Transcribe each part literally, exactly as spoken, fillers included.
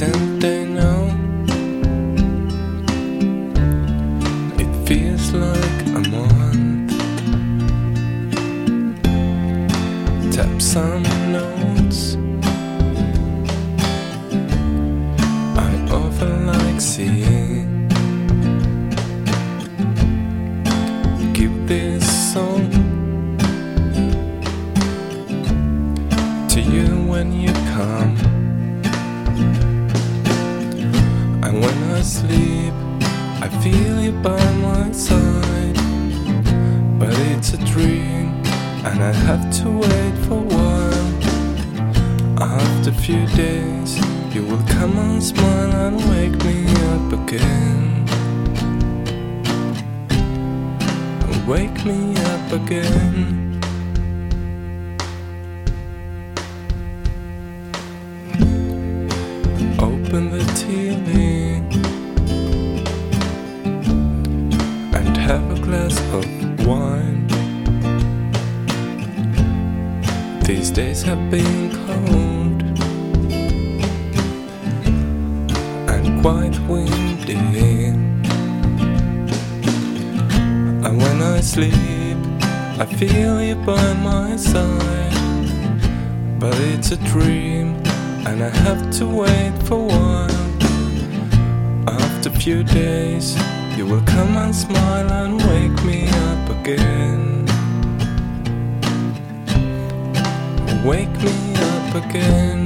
and they know it feels like a month. Tap some notes. I often like seeing. Give this song to you when you come. And when I sleep, I feel you by my side. But it's a dream, and I have to wait for a while. After a few days, you will come and smile and wake me up again. And wake me up again. Open the T V and have a glass of wine. These days have been cold and quite windy. And when I sleep, I feel you by my side. But it's a dream, and I have to wait for a while. After a few days, you will come and smile and wake me up again. Wake me up again.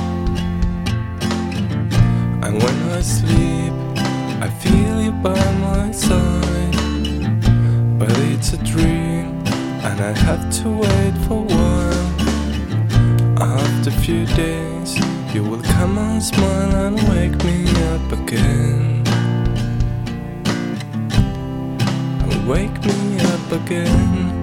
And when I sleep, I feel you by my side. But it's a dream, and I have to wait for a while. After a few days, you will come and smile and wake me up again. And wake me up again.